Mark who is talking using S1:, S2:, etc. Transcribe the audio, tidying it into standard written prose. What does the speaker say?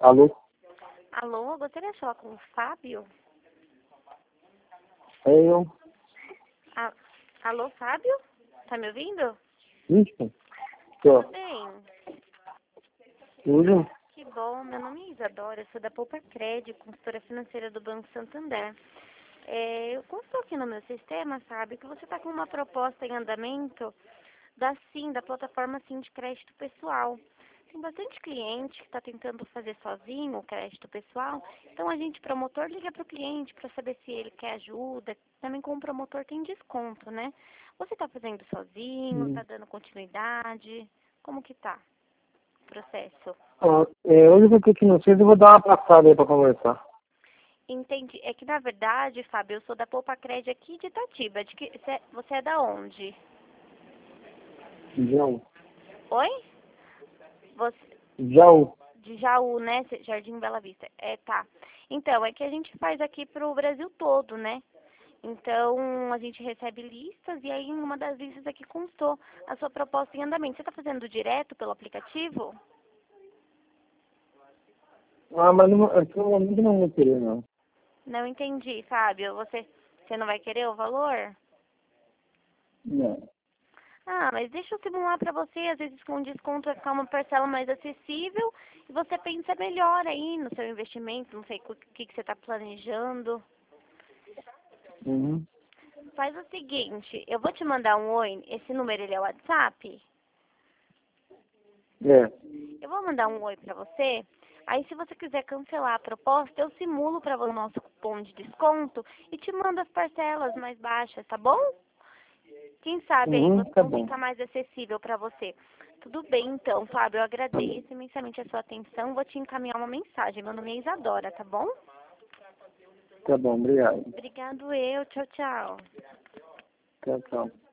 S1: Alô?
S2: Alô, gostaria de falar com o Fábio?
S1: É eu?
S2: Alô, Fábio? Tá me ouvindo?
S1: Isso? Tô.
S2: Tudo bem?
S1: Tudo?
S2: Que bom, meu nome é Isadora, eu sou da Poupa Crédito, consultora financeira do Banco Santander. Eu constou aqui no meu sistema, sabe, que você está com uma proposta em andamento da plataforma Sim de crédito pessoal. Tem bastante cliente que está tentando fazer sozinho o crédito pessoal, então a gente, promotor, liga para o cliente para saber se ele quer ajuda. Também com o promotor tem desconto, né? Você está fazendo sozinho, está dando continuidade? Como que tá o processo?
S1: Hoje eu vou ter que ir no centro e vou dar uma passada aí pra conversar.
S2: Entendi. É que, na verdade, Fábio, eu sou da Poupa Crédito aqui de Itatiba. Você é da onde?
S1: Jaú.
S2: Oi? Você,
S1: Jaú.
S2: de Jaú, né? Jardim Bela Vista. Tá. Então, é que a gente faz aqui pro Brasil todo, né? Então, a gente recebe listas e aí em uma das listas aqui constou a sua proposta em andamento. Você está fazendo direto pelo aplicativo?
S1: Mas não, aqui no momento não vou querer, não.
S2: Não entendi, Fábio. Você não vai querer o valor?
S1: Não.
S2: Mas deixa eu simular para você, às vezes com desconto vai ficar uma parcela mais acessível e você pensa melhor aí no seu investimento, não sei o que você está planejando.
S1: Uhum.
S2: Faz o seguinte, eu vou te mandar um oi, esse número ele é o WhatsApp,
S1: É.
S2: eu vou mandar um oi para você, aí se você quiser cancelar a proposta, eu simulo para você o nosso cupom de desconto e te mando as parcelas mais baixas, tá bom? Quem sabe aí
S1: Tá
S2: não
S1: bom.
S2: fica mais acessível para você. Tudo bem, então, Fábio, eu agradeço imensamente a sua atenção. Vou te encaminhar uma mensagem. Meu nome é Isadora, tá bom?
S1: Tá bom, obrigado.
S2: Obrigado eu. Tchau, tchau.
S1: Tchau, tchau.